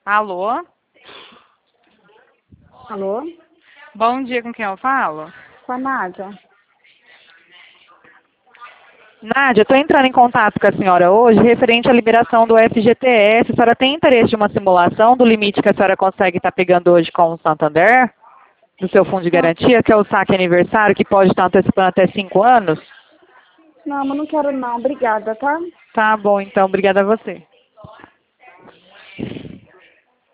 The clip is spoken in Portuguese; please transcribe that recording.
Alô? Alô? Bom dia, com quem eu falo? Com a Nádia. Nádia, estou entrando em contato com a senhora hoje referente à liberação do FGTS. A senhora tem interesse de uma simulação do limite que a senhora consegue estar pegando hoje com o Santander? Do seu fundo de garantia, que é o saque aniversário, que pode estar antecipando até 5 anos? Não, mas não quero não. Obrigada, tá? Tá bom, então. Obrigada a você.